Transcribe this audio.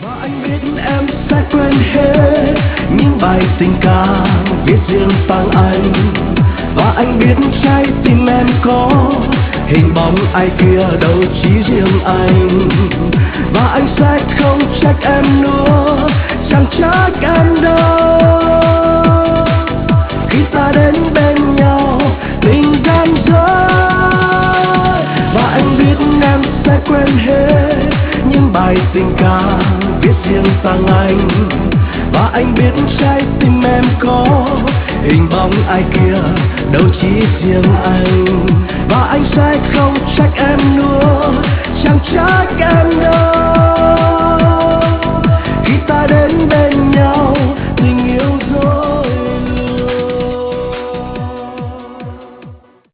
Và anh biết em sẽ quên hết những bài tình ca viết riêng tặng anh. Và anh biết trái tim em có hình bóng ai kia đâu chỉ riêng anh. Và anh sẽ không trách em nữa, chẳng trách em đâu. Khi ta đến bên nhau tình gian dối. Và anh biết em sẽ quên hết những bài tình ca viết riêng tặng anh. Và anh biết trái tim em có hình bóng ai kia đâu chỉ riêng anh. Và anh sẽ không trách em nữa, chẳng trách em đâu.